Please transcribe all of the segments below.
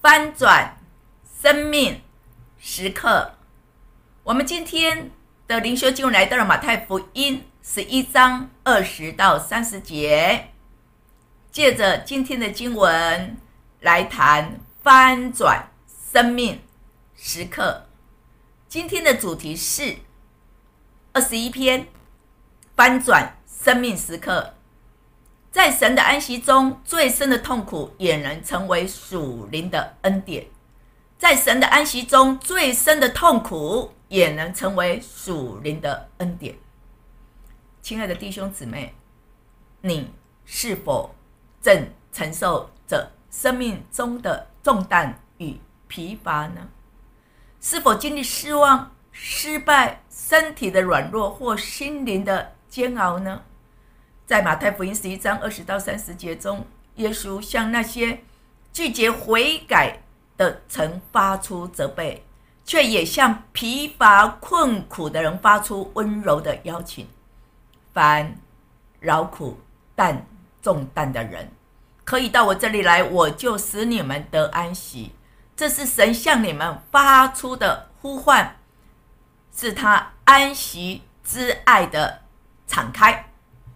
翻转生命时刻。我们今天的灵修经文来到了马太福音11章20到30节，借着今天的经文来谈翻转生命时刻。今天的主题是21篇，翻转生命时刻。在神的安息中，最深的痛苦也能成为属灵的恩典。在神的安息中，最深的痛苦也能成为属灵的恩典。亲爱的弟兄姊妹，你是否正承受着生命中的重担与疲乏呢？是否经历失望、失败、身体的软弱或心灵的煎熬呢？在马太福音11章20到30节中，耶稣向那些拒绝悔改的曾发出责备，却也向疲乏困苦的人发出温柔的邀请。凡劳苦担重担的人，可以到我这里来，我就使你们得安息。这是神向你们发出的呼唤，是他安息之爱的敞开。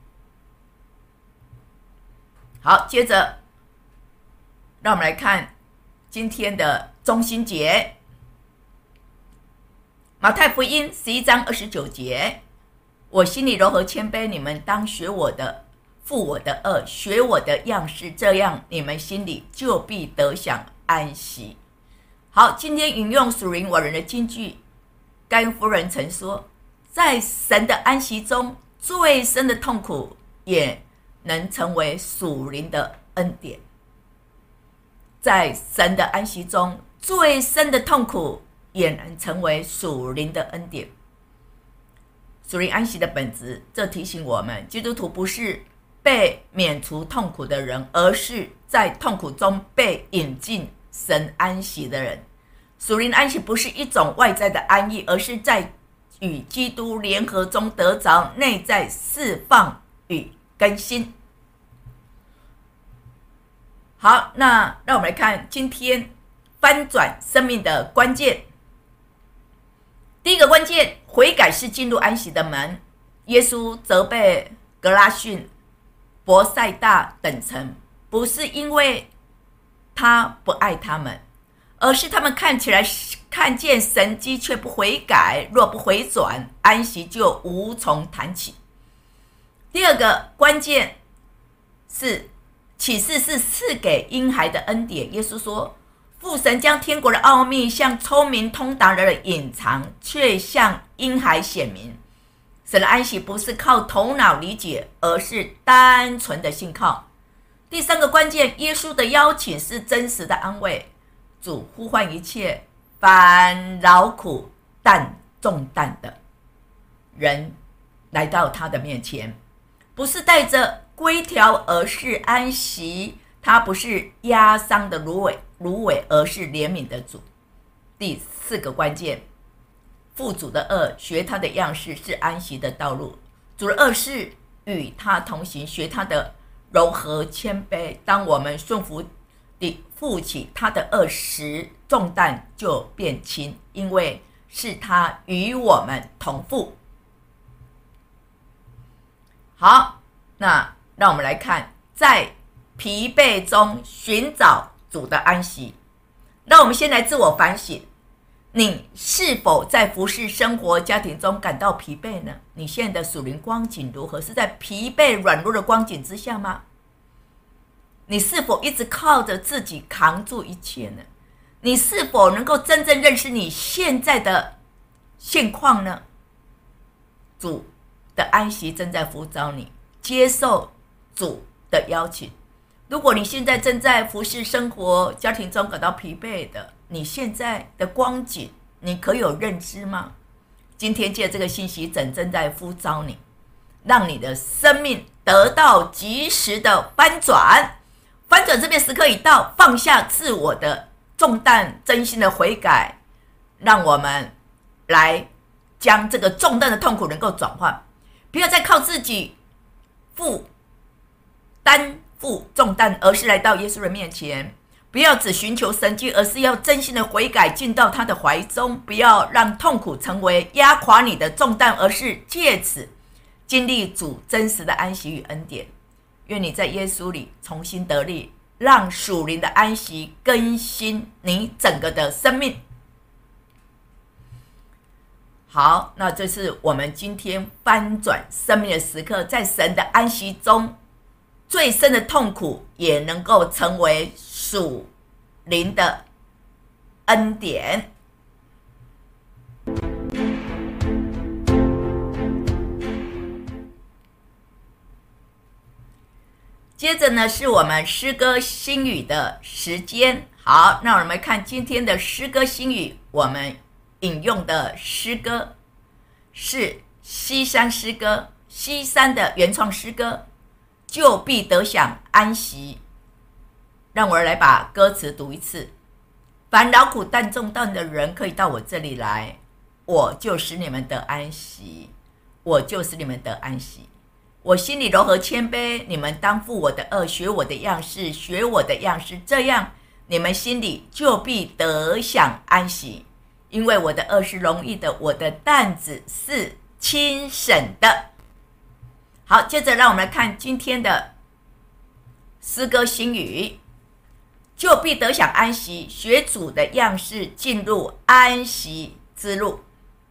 好，接着让我们来看今天的中心节，马太福音11章29节，我心里柔和谦卑，你们当学我的，负我的恶，学我的样式，这样你们心里就必得享安息。好，今天引用属灵我人的金句，该恩夫人曾说，在神的安息中，最深的痛苦也能成为属灵的恩典。在神的安息中，最深的痛苦也能成为属灵的恩典。属灵安息的本质，这提醒我们，基督徒不是被免除痛苦的人，而是在痛苦中被引进神安息的人。属灵安息不是一种外在的安逸，而是在与基督联合中得着内在释放与更新。好，那让我们来看今天翻转生命的关键。第一个关键，悔改是进入安息的门。耶稣责备格拉逊、伯赛大等城，不是因为他不爱他们，而是他们看见神迹却不悔改，若不回转，安息就无从谈起。第二个关键是启示是赐给婴孩的恩典。耶稣说，父神将天国的奥秘向聪明通达的人隐藏，却向婴孩显明。神的安息不是靠头脑理解，而是单纯的信靠。第三个关键，耶稣的邀请是真实的安慰。主呼唤一切凡劳苦担重担的人来到他的面前，不是带着规条，而是安息。他不是压伤的芦苇，而是怜悯的主。第四个关键，负主的恶，学他的样式，是安息的道路。主的恶是与他同行，学他的柔和谦卑。当我们顺服地负起他的恶时，重担就变轻，因为是他与我们同负。好，那让我们来看，在疲惫中寻找主的安息。让我们先来自我反省，你是否在服事、生活、家庭中感到疲惫呢？你现在的属灵光景如何？是在疲惫软弱的光景之下吗？你是否一直靠着自己扛住一切呢？你是否能够真正认识你现在的现况呢？主的安息正在呼召你，接受主的邀请。如果你现在正在服事、生活、家庭中感到疲惫的，你现在的光景，你可有认知吗？今天借这个信息正在呼召你，让你的生命得到及时的翻转。翻转这边时刻已到，放下自我的重担，真心的悔改，让我们来将这个重担的痛苦能够转换，不要再靠自己担负重担，而是来到耶稣的面前， 不要只寻求神迹，而是要真心的悔改，进到他的怀中。不要让痛苦成为压垮你的重担，而是借此经历主真实的安息与恩典。愿你在耶稣里重新得力，让属灵的安息更新你整个的生命。好，那这是我们今天翻转生命的时刻，在神的安息中，最深的痛苦也能够成为属灵的恩典。接着呢，是我们诗歌新语的时间。好，那我们看今天的诗歌新语，我们引用的诗歌是西山诗歌，西山的原创诗歌，就必得享安息。让我来把歌词读一次。凡劳苦担重担的人，可以到我这里来，我就使你们得安息，我就使你们得安息。我心里柔和谦卑，你们当负我的恶，学我的样式，学我的样式，这样你们心里就必得享安息。因为我的恶是容易的，我的担子是轻省的。好，接着让我们来看今天的诗歌新语，就必得享安息，学主的样式，进入安息之路。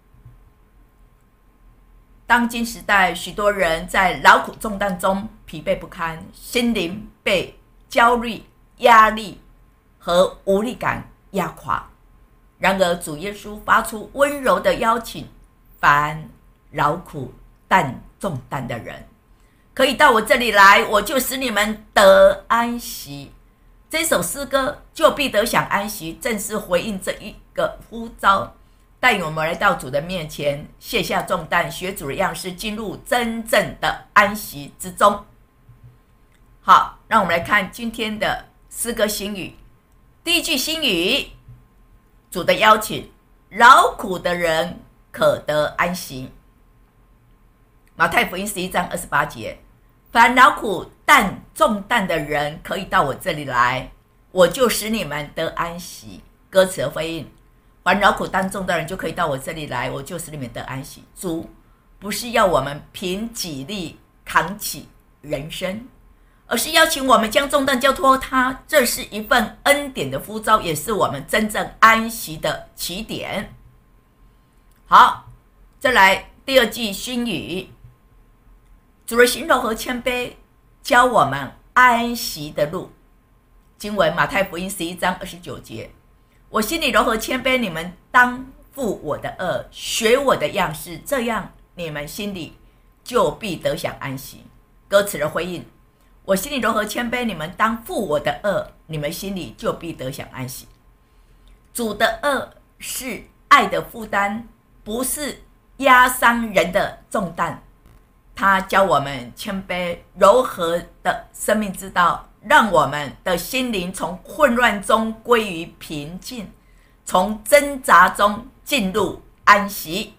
当今时代，许多人在劳苦重担中疲惫不堪，心灵被焦虑、压力和无力感压垮。然而主耶稣发出温柔的邀请，凡劳苦担重担的人，可以到我这里来，我就使你们得安息。这首诗歌就必得享安息，正是回应这一个呼召，带领我们来到主的面前，卸下重担，学主的样式，进入真正的安息之中。好，让我们来看今天的诗歌新语。第一句新语，主的邀请，劳苦的人可得安息。马太福音11章28节，凡劳苦担重担的人，可以到我这里来，我就使你们得安息。歌词的回应，凡劳苦担重担的人就可以到我这里来，我就使你们得安息。主不是要我们凭己力扛起人生，而是邀请我们将重担交托他，这是一份恩典的呼召，也是我们真正安息的起点。好，再来第二句新语，主的心柔和谦卑，教我们安息的路。经文马太福音11章29节，我心里柔和谦卑，你们当负我的恶，学我的样式，这样你们心里就必得享安息。歌词的回应，我心里柔和谦卑，你们当负我的恶，你们心里就必得享安息。主的恶是爱的负担，不是压伤人的重担。他教我们谦卑柔和的生命之道，让我们的心灵从混乱中归于平静，从挣扎中进入安息。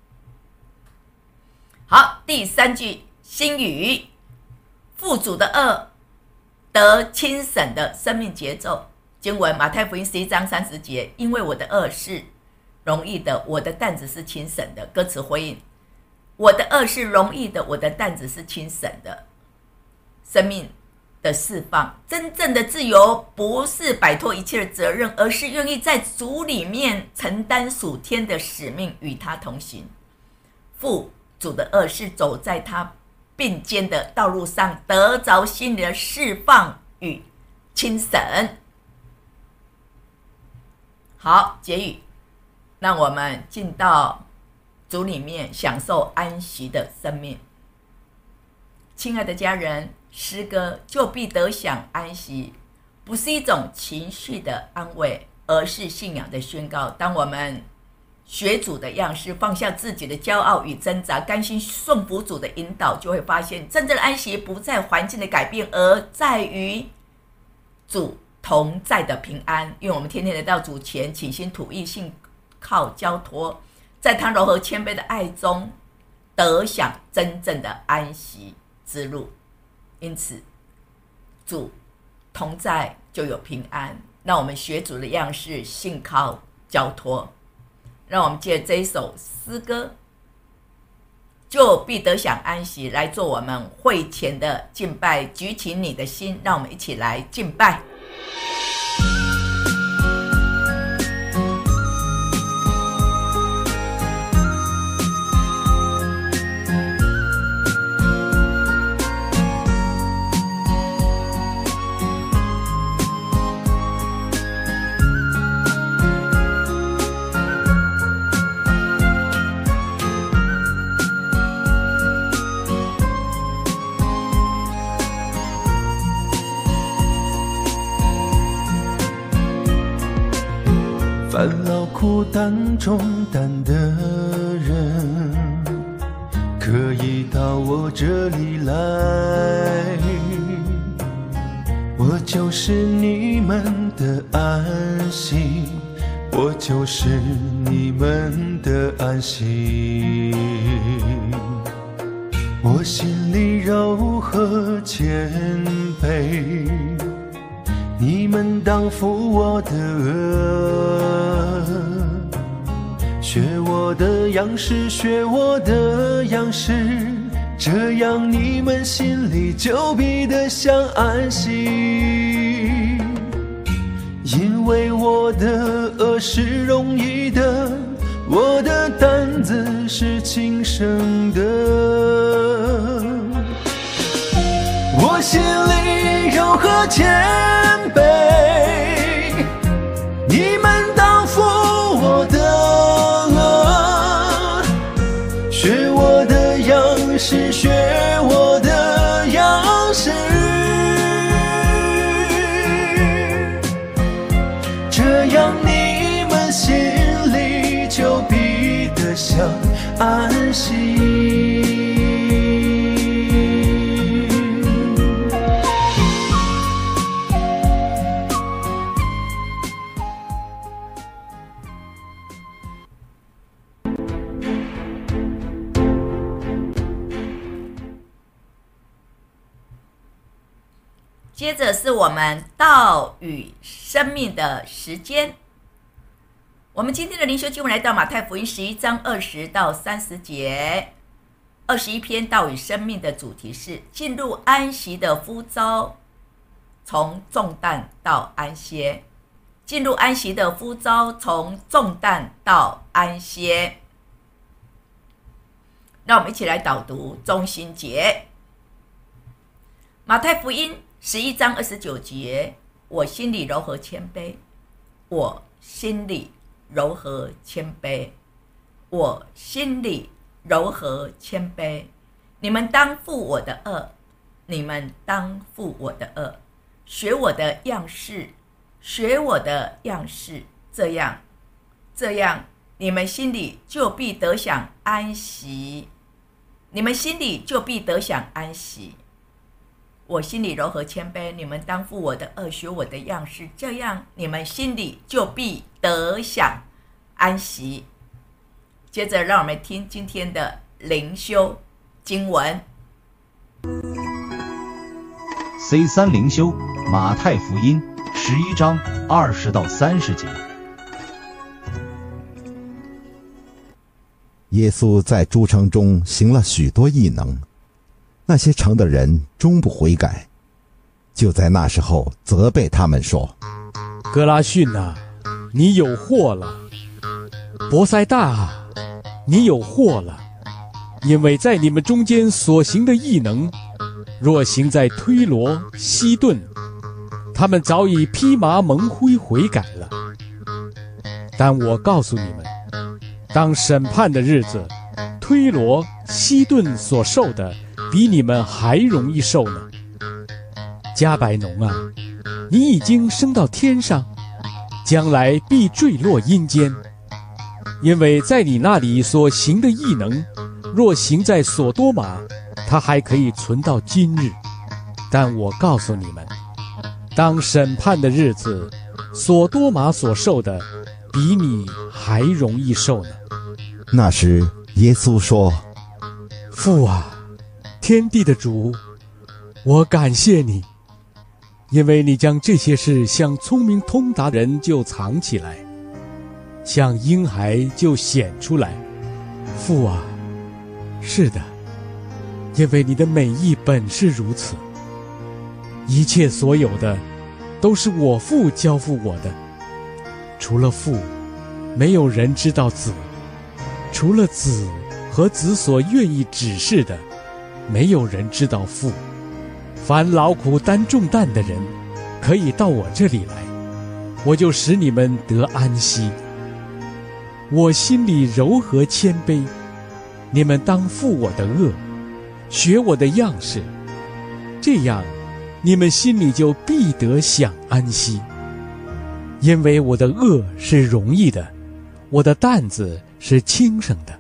好，第三句新语，负主的恶，得轻省的生命节奏。经文马太福音11章30节，因为我的恶是容易的，我的担子是轻省的。歌词回应，我的恶是容易的，我的担子是轻省的。生命的释放，真正的自由不是摆脱一切的责任，而是愿意在主里面承担属天的使命，与他同行。负主的恶是走在他并肩的道路上，得着心灵的释放与轻省。好，结语，让我们进到主里面，享受安息的生命。亲爱的家人，诗歌就必得享安息，不是一种情绪的安慰，而是信仰的宣告。当我们学主的样式，放下自己的骄傲与挣扎，甘心顺服主的引导，就会发现真正的安息不在环境的改变，而在于主同在的平安。因为我们天天来到主前，倾心吐意，信靠交托，在他柔和谦卑的爱中得享真正的安息之路。因此主同在就有平安， 让我们学主的样式，信靠交托。让我们借这一首诗歌，就必得享安息，来做我们会前的敬拜。举起你的心，让我们一起来敬拜。 烦恼苦担重担的人，可以到我这里来，我就是你们的安息，我就是你们的安息。我心里柔和谦卑，你们当负我的恶，学我的样式，学我的样式，这样你们心里就必得享安息。因为我的恶是容易的，我的担子是轻省的。我心里柔和谦卑，你们当负我的恶，学我的样式，学我的样式，这样你们心里就必得享安息。 接着是我们道与生命的时间。我们今天的灵修经文来到马太福音11章20到30节。21篇道与生命的主题是进入安息的呼召，从重担到安歇。进入安息的呼召，从重担到安歇。让我们一起来导读中心节。马太福音11章29节，我心里柔和谦卑，我心里柔和谦卑，我心里柔和谦卑。你们当负我的恶，你们当负我的恶，学我的样式，学我的样式，这样你们心里就必得享安息，你们心里就必得享安息。我心里柔和谦卑，你们当负我的恶，学我的样式，这样你们心里就必得享安息。接着让我们听今天的灵修经文。 C3 灵修马太福音11章20到30节。 耶稣在诸城中行了许多异能，那些城的人终不悔改，就在那时候责备他们说： 格拉逊啊，你有祸了；伯赛大啊，你有祸了，因为在你们中间所行的异能，若行在推罗、西顿，他们早已披麻蒙灰悔改了。但我告诉你们，当审判的日子，推罗、西顿所受的比你们还容易受呢。加百农啊，你已经升到天上，将来必坠落阴间，因为在你那里所行的异能，若行在所多玛，它还可以存到今日。但我告诉你们，当审判的日子，所多玛所受的比你还容易受呢。 那时耶稣说： 父啊，天地的主，我感谢你， 因为你将这些事向聪明通达人就藏起来，向婴孩就显出来。父啊，是的，因为你的美意本是如此。一切所有的都是我父交付我的，除了父，没有人知道子；除了子和子所愿意指示的，没有人知道父。凡劳苦担重担的人，可以到我这里来，我就使你们得安息。我心里柔和谦卑，你们当负我的恶，学我的样式，这样你们心里就必得享安息。因为我的恶是容易的，我的担子是轻省的。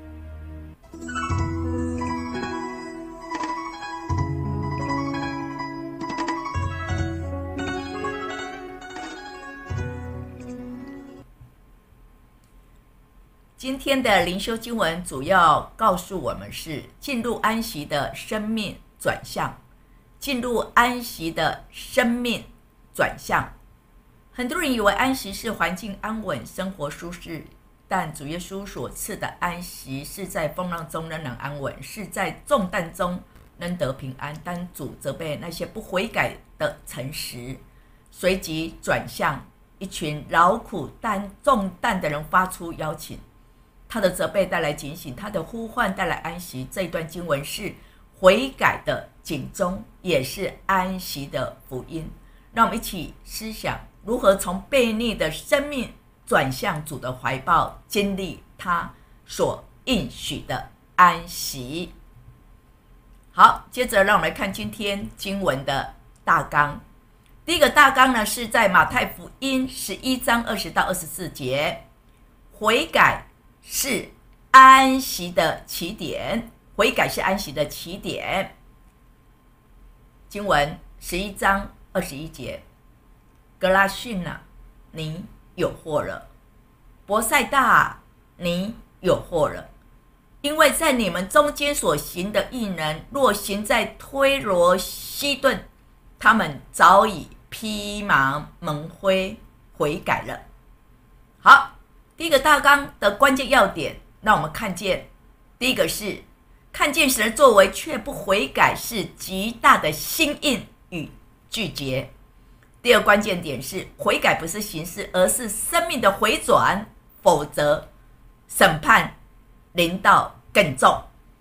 今天的灵修经文主要告诉我们是进入安息的生命转向，进入安息的生命转向。很多人以为安息是环境安稳、生活舒适，但主耶稣所赐的安息是在风浪中仍能安稳，是在重担中能得平安。但主责备那些不悔改的诚实，随即转向一群劳苦担重担的人发出邀请。他的责备带来警醒，他的呼唤带来安息。这一段经文是悔改的警钟，也是安息的福音。让我们一起思想如何从悖逆的生命转向主的怀抱，经历他所应许的安息。好，接着让我们来看今天经文的大纲。第一个大纲呢，是在马太福音11章20到24节，悔改是安息的起点，悔改是安息的起点。经文11章21节，格拉逊啊，你有祸了；伯赛大，你有祸了，因为在你们中间所行的异能，若行在推罗西顿，他们早已披麻蒙灰悔改了。好，第一个大纲的关键要点，让我们看见，第一个是看见神的作为却不悔改，是极大的心硬与拒绝。第二个关键点是悔改不是形式，而是生命的回转，否则审判临到更重。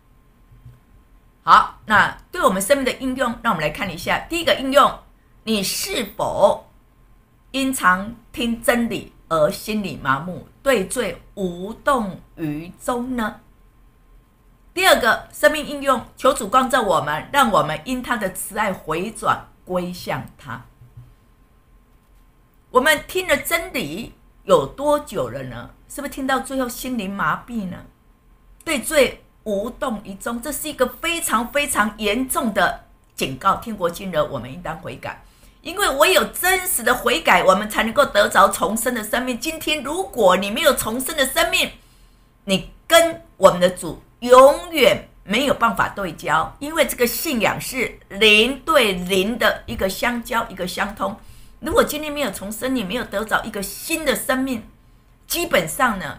好，那对我们生命的应用，让我们来看一下。第一个应用，你是否因常听真理而心里麻木，对罪无动于衷呢？第二个生命应用，求主光照我们，让我们因他的慈爱回转归向他。我们听了真理有多久了呢？是不是听到最后心灵麻痹呢？对罪无动于衷，这是一个非常非常严重的警告。天国近了，我们应当悔改，因为唯有真实的悔改，我们才能够得着重生的生命。今天如果你没有重生的生命，你跟我们的主永远没有办法对焦，因为这个信仰是灵对灵的一个相交，一个相通。如果今天没有重生，你没有得着一个新的生命，基本上呢，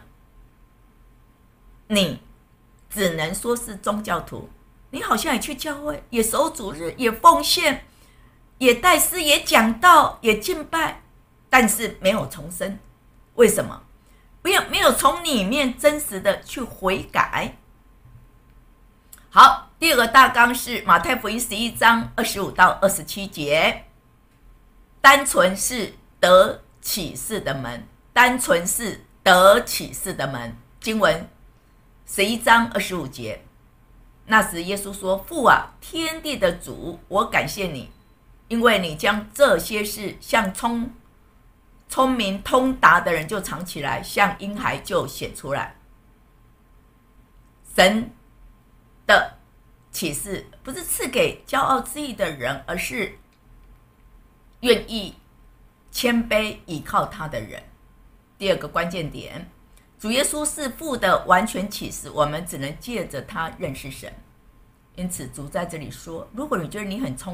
你只能说是宗教徒，你好像也去教会，也守主日，也奉献，也带诗，也讲道，也敬拜，但是没有重生。为什么？没有从里面真实的去悔改。好，第二个大纲是马太福音11章25到27节，单纯是得启示的门，单纯是得启示的门。经文11章25节，那时耶稣说：父啊，天地的主，我感谢你，因为你将这些事向聪明通达的人就藏起来，向婴孩就显出来。神的启示不是赐给骄傲自义的人，而是愿意谦卑倚靠他的人。第二个关键点，主耶稣是父的完全启示，我们只能借着他认识神。因此主在这里说，如果你觉得你很通达，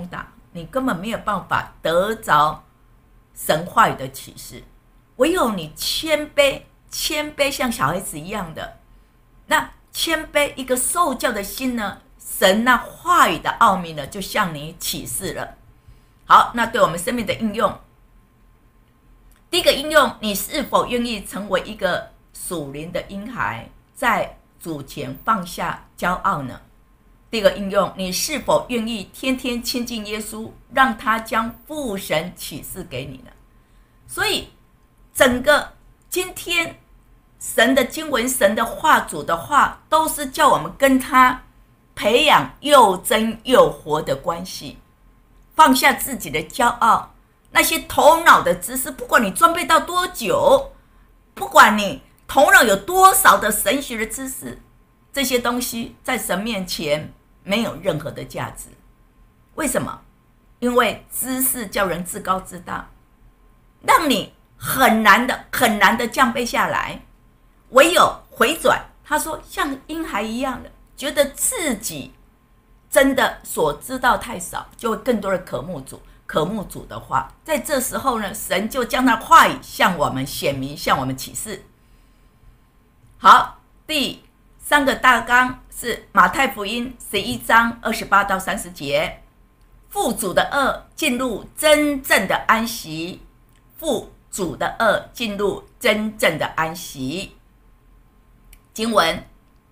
你根本没有办法得着神话语的启示。唯有你谦卑像小孩子一样的，那谦卑一个受教的心呢，神那话语的奥秘呢，就向你启示了。好，那对我们生命的应用，第一个应用，你是否愿意成为一个属灵的婴孩，在主前放下骄傲呢？第二个应用，你是否愿意天天亲近耶稣，让他将父神启示给你呢？所以整个今天神的经文、神的话、主的话，都是叫我们跟他培养又真又活的关系，放下自己的骄傲，那些头脑的知识，不管你装备到多久，不管你头脑有多少的神学的知识，这些东西在神面前没有任何的价值。为什么？因为知识叫人自高自大，让你很难的降卑下来。唯有回转，他说像婴孩一样的，觉得自己真的所知道太少，就会更多的渴慕主的话。在这时候呢，神就将他话语向我们显明，向我们启示。好，第三个大纲是马太福音11章28到30节，父主的恶进入真正的安息，父主的恶进入真正的安息。经文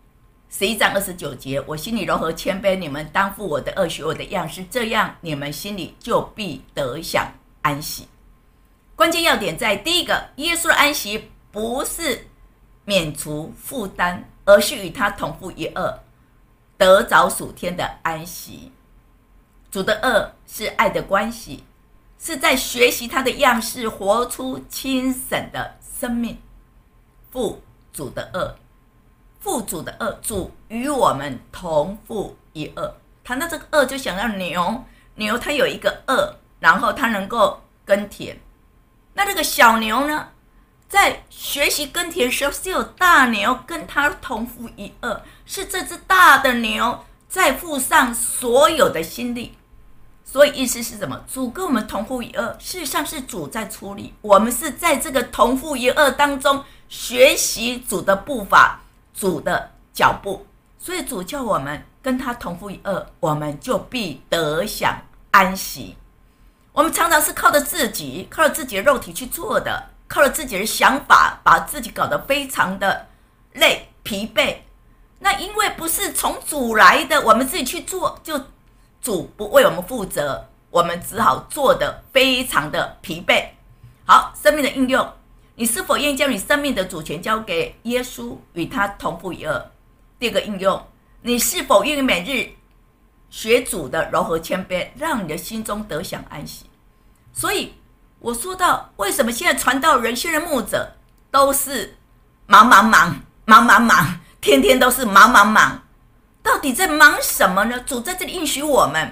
11章29节，我心里柔和谦卑，你们当负我的恶，学我的样式，这样你们心里就必得享安息。关键要点在第一个，耶稣的安息不是免除负担，而是与他同负一軛，得着属天的安息。主的軛是爱的关系，是在学习他的样式，活出轻省的生命。负主的軛，负主的軛，主与我们同负一軛。谈到这个軛，就想到牛它有一个軛，然后它能够耕田。那这个小牛呢，在学习耕田的时候，是有大牛跟它同负一軛，是这只大的牛在付上所有的心力。所以意思是什么？主跟我们同负一軛，事实上是主在出力，我们是在这个同负一軛当中学习主的步伐，主的脚步。所以主叫我们跟他同负一軛，我们就必得享安息。我们常常是靠着自己的肉体去做的，靠着自己的想法，把自己搞得非常的累疲惫。那因为不是从主来的，我们自己去做，就主不为我们负责，我们只好做得非常的疲惫。好，生命的应用，你是否愿意将你生命的主权交给耶稣，与他同负一軛？第二个应用，你是否愿意每日学主的柔和谦卑，让你的心中得享安息？所以我说到，为什么现在传道人、现在牧者都是忙，天天都是忙，到底在忙什么呢？主在这里应许我们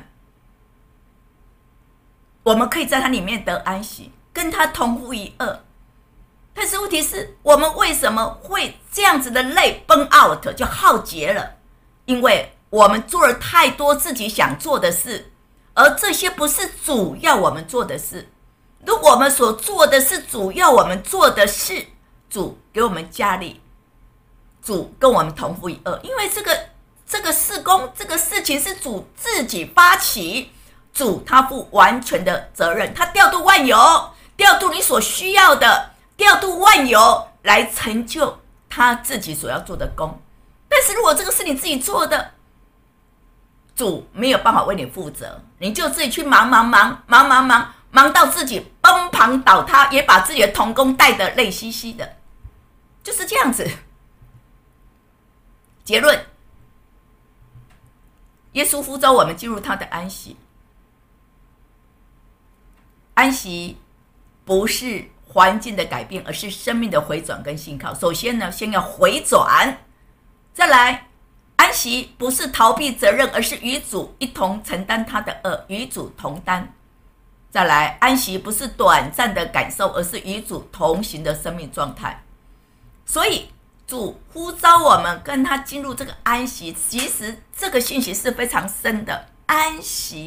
可以在他里面得安息，跟他同负一軛。但是问题是，我们为什么会这样子的累 burn out 就耗竭了？因为我们做了太多自己想做的事，而这些不是主要我们做的事。如果我们所做的是主要我们做的事，主给我们加力，主跟我们同负一軛。因为这个事工，这个事情是主自己发起，主他负完全的责任，他调度万有，调度你所需要的，调度万有来成就他自己所要做的工。但是如果这个是你自己做的，主没有办法为你负责，你就自己去忙到自己崩盘倒塌，也把自己的同工带得累兮兮的，就是这样子。结论，耶稣呼召我们进入他的安息。安息不是环境的改变，而是生命的回转跟信靠。首先呢，先要回转，再来安息不是逃避责任，而是与主一同承担他的恶，与主同担。再来，安息不是短暂的感受，而是与主同行的生命状态。所以主呼召我们跟他进入这个安息，其实这个信息是非常深的。安息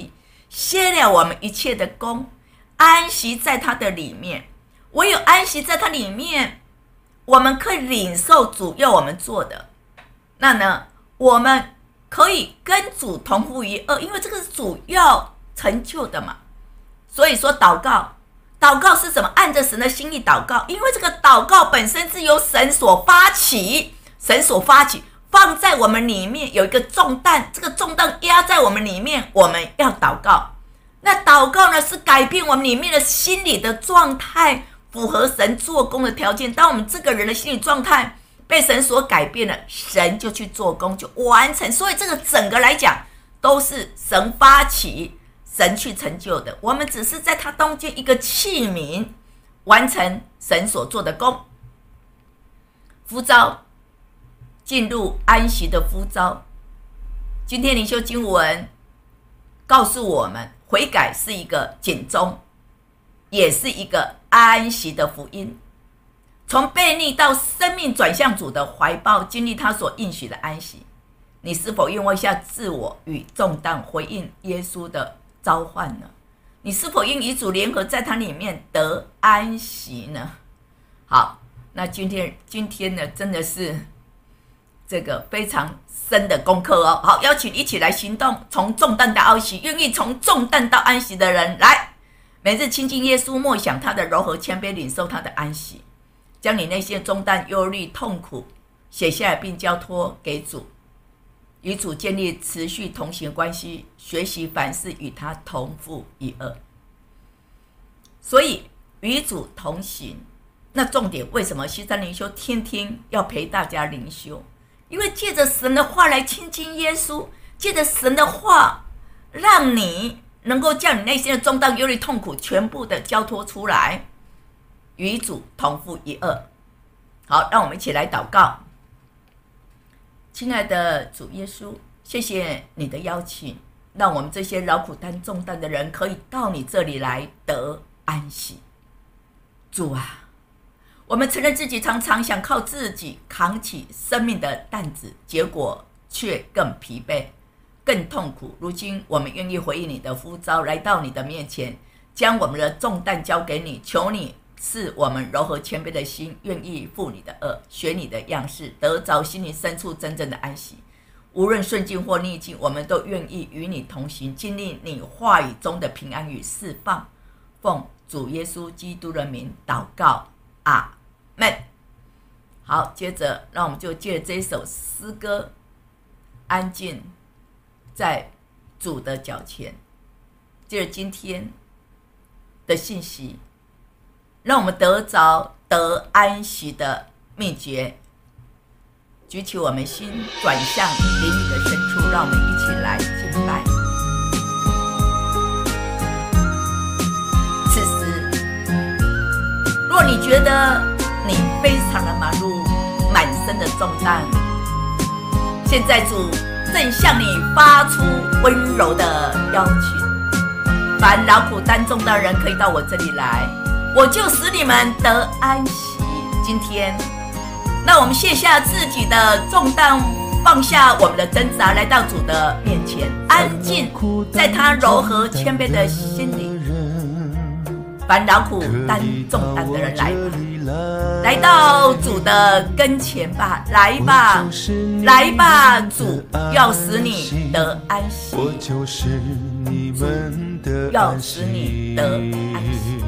歇了我们一切的功，安息在他的里面。唯有安息在他里面，我们可以领受主要我们做的。那呢，我们可以跟主同负一轭，因为这个是主要成就的嘛。所以说祷告是什么？按着神的心意祷告，因为这个祷告本身是由神所发起，放在我们里面有一个重担，这个重担压在我们里面，我们要祷告。那祷告呢，是改变我们里面的心理的状态，符合神做工的条件。当我们这个人的心理状态被神所改变了，神就去做工，就完成。所以这个整个来讲都是神发起，神去成就的，我们只是在他中间一个器皿，完成神所做的工。呼召进入安息的呼召，今天灵修经文告诉我们，悔改是一个警钟，也是一个安息的福音。从悖逆到生命转向主的怀抱，经历他所应许的安息。你是否愿为下自我与重担，回应耶稣的召唤呢？你是否应与主联合，在他里面得安息呢？好，那今天呢，真的是这个非常深的功课哦。好，邀请一起来行动，从重担到安息，愿意从重担到安息的人来，每日亲近耶稣，默想他的柔和谦卑，领受他的安息，将你内心的重担、忧虑、痛苦写下来，并交托给主，与主建立持续同行关系，学习凡事与他同负一轭。所以与主同行，那重点为什么西山灵修天天要陪大家灵修？因为借着神的话来亲近耶稣，借着神的话让你能够将你内心的重担、忧虑、痛苦全部的交托出来，与主同负一轭。好，让我们一起来祷告。亲爱的主耶稣，谢谢你的邀请，让我们这些劳苦担重担的人可以到你这里来得安息。主啊，我们承认自己常常想靠自己扛起生命的担子，结果却更疲惫、更痛苦。如今我们愿意回应你的呼召，来到你的面前，将我们的重担交给你，求你赐我们柔和谦卑的心，愿意负你的轭，学你的样式，得着心灵深处真正的安息。无论顺境或逆境，我们都愿意与你同行，经历你话语中的平安与释放。奉主耶稣基督的名祷告，阿们。好，接着让我们就借着这一首诗歌，安静在主的脚前，借着今天的信息，让我们得着得安息的秘诀。举起我们心，转向灵里的深处，让我们一起来敬拜。此时，若你觉得你非常的忙碌，满身的重担，现在主正向你发出温柔的邀请。凡劳苦担重的人，可以到我这里来，我就使你们得安息。今天那我们卸下自己的重担，放下我们的挣扎，来到主的面前，安静在他柔和谦卑的心里。凡劳苦担重担的人，来吧，来到主的跟前吧，来吧，来吧，主要使你得安息，主要使你得安息。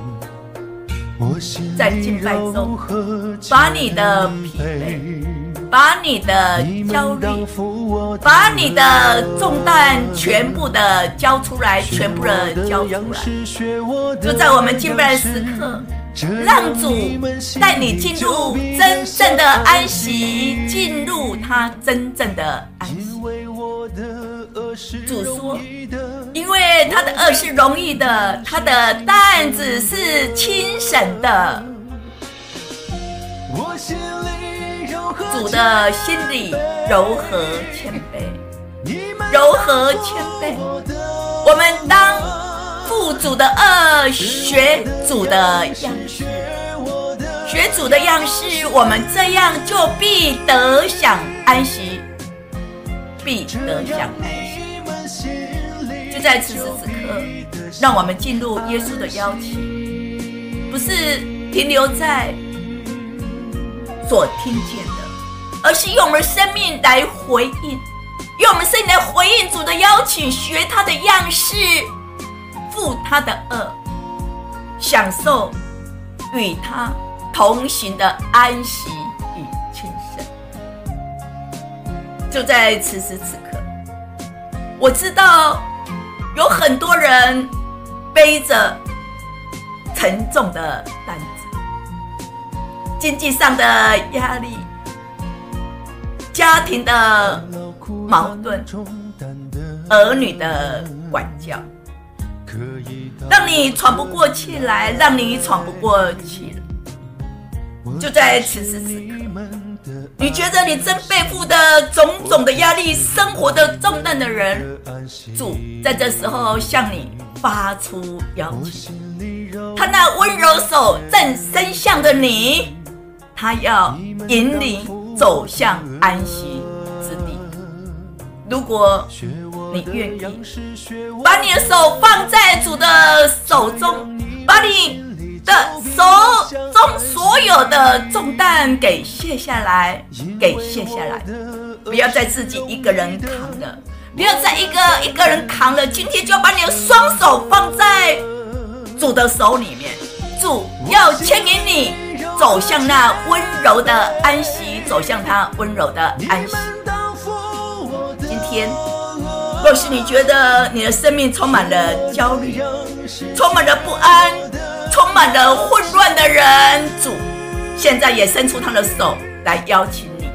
在敬拜中，把你的疲惫，把你的焦虑，把你的重担全部的交出来，全部的交出来。就在我们敬拜的时刻，让主带你进入真正的安息，进入他真正的安息。主说，因为他的轭是容易的，他的担子是轻省的。主的心里柔和谦卑，柔和谦卑。我们当负主的轭，学主的样式，学主的样式，我们这样就必得享安息，必得享安息。就在此时此刻，让我们进入耶稣的邀请，不是停留在所听见的，而是用我们的生命来回应，用我们生命来回应主的邀请，学他的样式，负他的恶，享受与他同行的安息与轻生。就在此时此刻，我知道有很多人背着沉重的担子，经济上的压力，家庭的矛盾，儿女的管教，让你喘不过气来，让你喘不过气来。就在此时此刻，你觉得你正背负的种种的压力，生活的重担的人，主在这时候向你发出邀请，他那温柔手正伸向着你，他要引领走向安息之地。如果你愿意把你的手放在主的手中，把你的手中所有的重担给卸下来，不要再自己一个人扛了，不要再一个人扛了，今天就要把你的双手放在主的手里面，主要牵引你走向那温柔的安息，走向他温柔的安息。今天若是你觉得你的生命充满了焦虑，充满了不安，充满了混乱的人，主现在也伸出他的手来邀请你，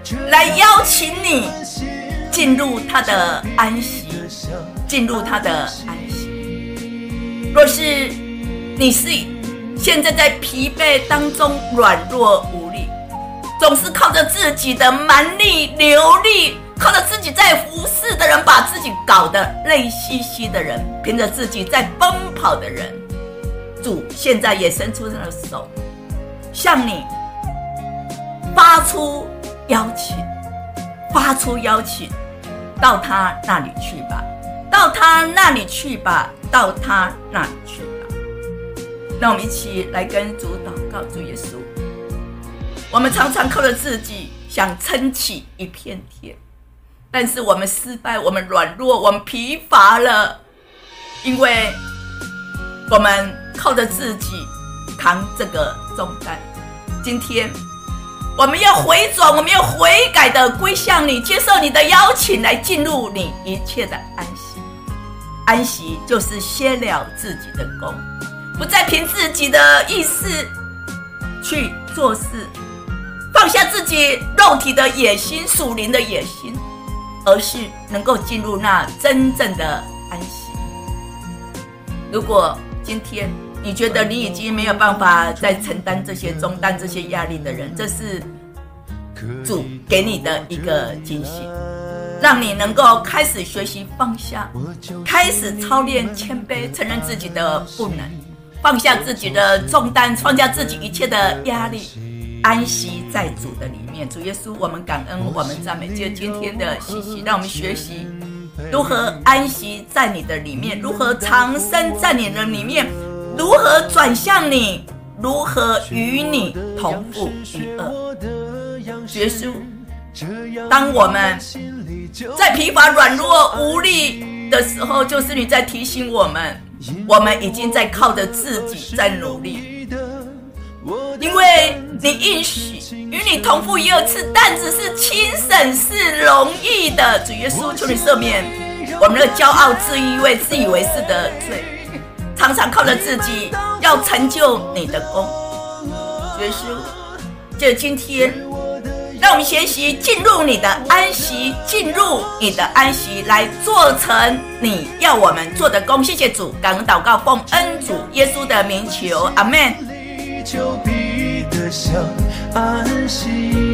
进入他的安息，进入他的安息。若是你是现在在疲惫当中软弱无力，总是靠着自己的蛮力流力，靠着自己在服侍的人，把自己搞得累兮兮的人，凭着自己在奔跑的人，主现在也伸出他的手，向你发出邀请，到他那里去吧，到他那里去吧。让我们一起来跟主祷告。主耶稣，我们常常靠着自己想撑起一片天，但是我们失败，我们软弱，我们疲乏了，因为我们靠着自己扛这个重担。今天我们要回转，我们要悔改的归向你，接受你的邀请，来进入你一切的安息。安息就是歇了自己的功，不再凭自己的意思去做事，放下自己肉体的野心，属灵的野心，而是能够进入那真正的安息。如果今天你觉得你已经没有办法再承担这些重担、这些压力的人，这是主给你的一个惊喜，让你能够开始学习放下，开始操练谦卑，承认自己的不能，放下自己的重担，放下自己一切的压力，安息在主的里面。主耶稣，我们感恩，我们赞美，借今天的信息，让我们学习如何安息在你的里面，如何长生在你的里面，如何转向你，如何与你同负一恶。耶稣，当我们在疲乏、软弱、无力的时候，就是你在提醒我们，我们已经在靠着自己在努力，因为你应许与你同负一恶，吃担子是轻省，是容易的。主耶稣，求你赦免我们的骄傲、自以为是的罪，常常靠着自己要成就你的功。主耶稣，就今天让我们学习进入你的安息，来做成你要我们做的工。谢谢主，感恩祷告，奉恩主耶稣的名求，阿们。 就必得享安息。